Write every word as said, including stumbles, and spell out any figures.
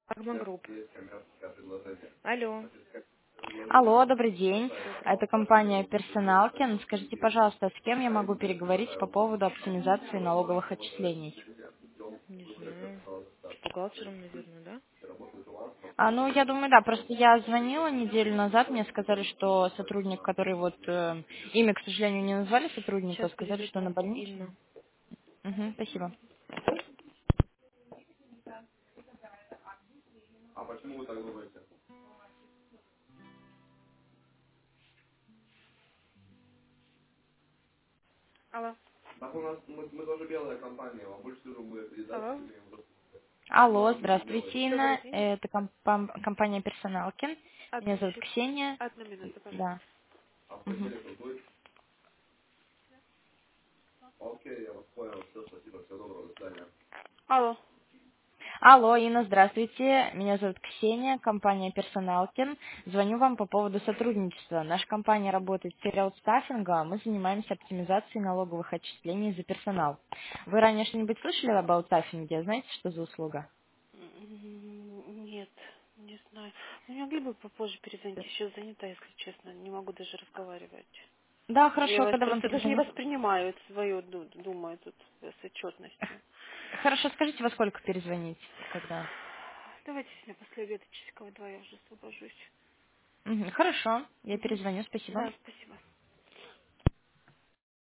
Агма Групп. Алло. Алло, добрый день. Добрый. Это компания Персоналкин. Скажите, пожалуйста, с кем я могу переговорить по поводу оптимизации налоговых отчислений? Не знаю. С бухгалтером, наверное, да? А, ну, я думаю, да, просто я звонила неделю назад, мне сказали, что сотрудник, который вот, э, имя, к сожалению, не назвали сотрудника, Сейчас сказали, что на передадим. больничном. Инна. Угу, спасибо. Алло. Алло. Алло, здравствуйте, Добрый Инна. день. Это компа- компания Персоналкин. Меня Одну зовут секунду. Ксения. Одну минуту, пожалуйста. Да. Мгм. Алло. Алло, Инна, здравствуйте. Меня зовут Ксения, компания Персоналкин. Звоню вам по поводу сотрудничества. Наша компания работает в сфере аутстаффинга, а мы занимаемся оптимизацией налоговых отчислений за персонал. Вы ранее что-нибудь слышали об аутстаффинге? Знаете, что за услуга? М, Нет, не знаю. Вы не могли бы попозже перезвонить? Еще занята, если честно. Не могу даже разговаривать. Да, Я хорошо, вас когда вам просто даже не перезвонить? воспринимаю свою, ду- думаю, тут э, с отчетностью. Хорошо, скажите, во сколько перезвонить? Когда? Давайте сегодня после обеда часиков два я уже освобожусь. Мгм, хорошо, я Мгм. перезвоню, спасибо. Да, спасибо.